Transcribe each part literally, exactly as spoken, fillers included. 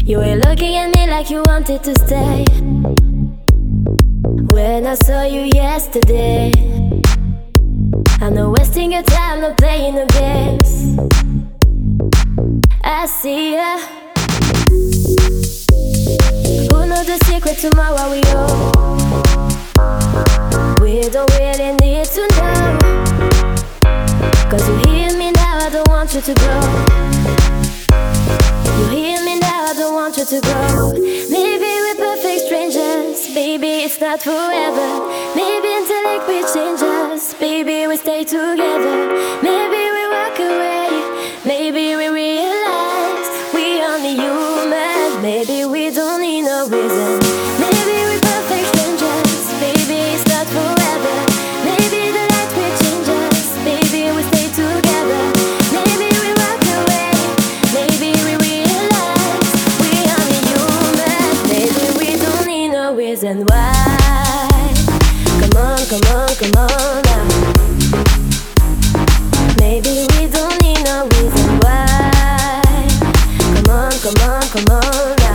You were looking at me like you wanted to stay. When I saw you yesterday, I'm not wasting your time, not playing no games. I see ya. Who knows the secret to my what we owe? We don't really need to know. Cause you hear me now, I don't want you to go. You hear me now, I don't want you to go. Maybe we're perfect strangers, baby, it's not forever. Maybe until like we change us, baby, we stay together. Maybe we walk away, maybe we realize we only human. Maybe we don't need no reason. Maybe we're perfect strangers, baby, it's not forever. Maybe the light will change us, baby, we stay together. Maybe we walk away, maybe we realize we only human. Maybe we don't need no reason why. Come on, come on, come on now. Maybe we don't need no reason why. Come on, come on, come on now.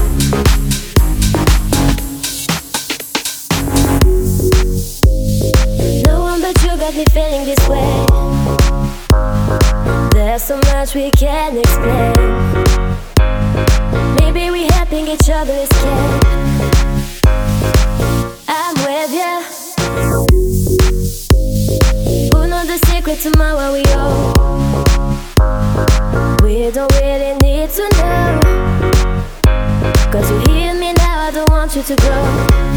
No one but you got me feeling this way. There's so much we can't explain. Maybe we helping each other escape. I'm with ya. Who knows the secret to my what we owe? We don't really need to know. Cause you hear me now, I don't want you to go.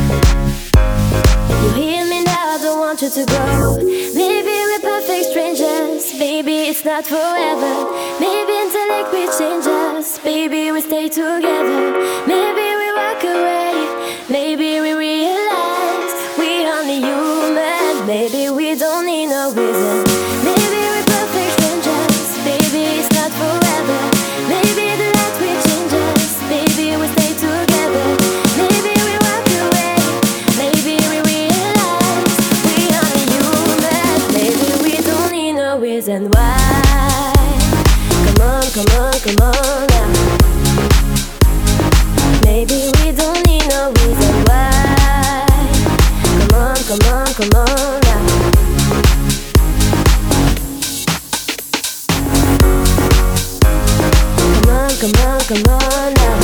You hear me now, I don't want you to go. Maybe we're perfect strangers, baby, it's not forever. Maybe until like we change us, baby, we stay together. Maybe we walk away, maybe we realize we only human. Maybe we don't need no reason. Maybe we're perfect strangers, baby, it's not forever. Maybe the light will change us, baby, we stay together. Maybe we walk away, maybe we realize we only human. Maybe we don't need no reason why. Come on, come on, come on now. Maybe we don't need no reason why. Come on, come on, come on now. Come on, come on, come on now.